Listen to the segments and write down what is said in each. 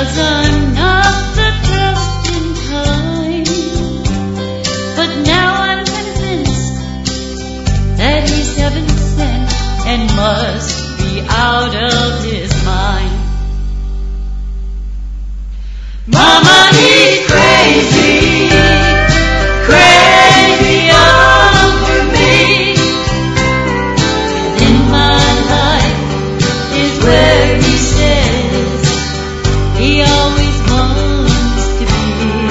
'cause I'm not the trusting kind. But now I'm convinced that he's heaven sent and must be out of his mind. Mama, he's crazy, crazy over me. And in my life is where he says he always wants to be.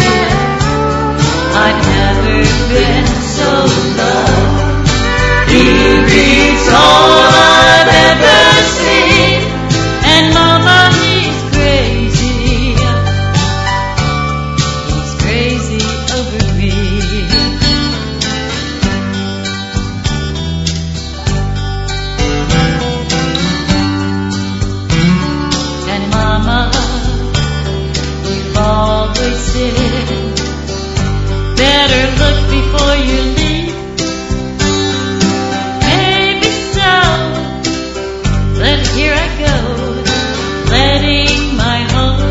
I've never been so loved. He beats all I've ever seen. And Mama, he's crazy. He's crazy over me. And Mama, you've always said, better look before you leave. Maybe so, but here I go, letting my heart